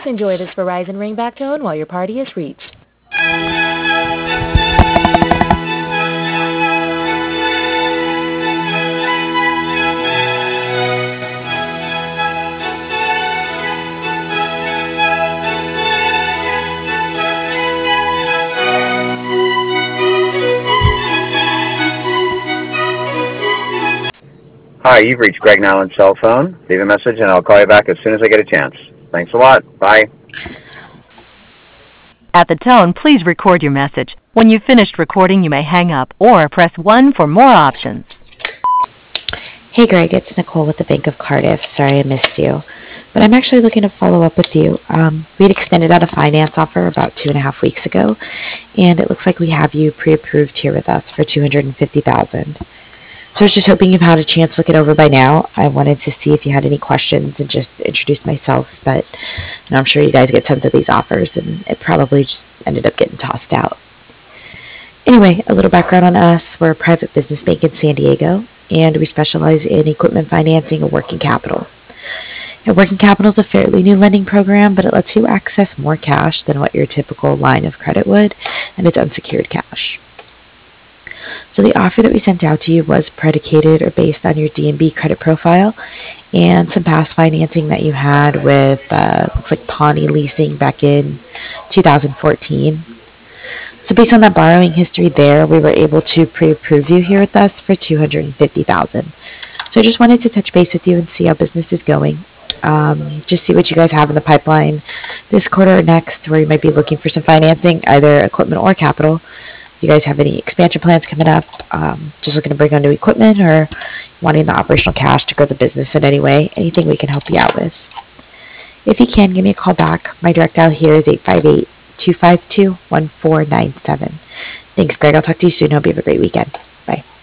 enjoy this Verizon ringback tone while your party is reached. Hi, you've reached Greg Nowlin's cell phone. Leave a message and I'll call you back as soon as I get a chance. Thanks a lot. Bye. At the tone, please record your message. When you've finished recording, you may hang up or press 1 for more options. Hey Greg, it's Nicole with the Bank of Cardiff. Sorry I missed you, but I'm actually looking to follow up with you. We'd extended out a finance offer about 2.5 weeks ago, and it looks like we have you pre-approved here with us for $250,000. So I was just hoping you've had a chance to look it over by now. I wanted to see if you had any questions and just introduce myself, but I'm sure you guys get tons of these offers, and it probably just ended up getting tossed out. Anyway, a little background on us. We're a private business bank in San Diego, and we specialize in equipment financing and working capital. And working capital is a fairly new lending program, but it lets you access more cash than what your typical line of credit would, and it's unsecured cash. So the offer that we sent out to you was predicated or based on your D&B credit profile and some past financing that you had with looks like Pawnee Leasing back in 2014. So based on that borrowing history there, we were able to pre-approve you here with us for $250,000. So I just wanted to touch base with you and see how business is going. Just see what you guys have in the pipeline this quarter or next, where you might be looking for some financing, either equipment or capital. If you guys have any expansion plans coming up, just looking to bring on new equipment, or wanting the operational cash to grow the business in any way, anything we can help you out with. If you can, give me a call back. My direct dial here is 858-252-1497. Thanks, Greg. I'll talk to you soon. Hope you have a great weekend. Bye.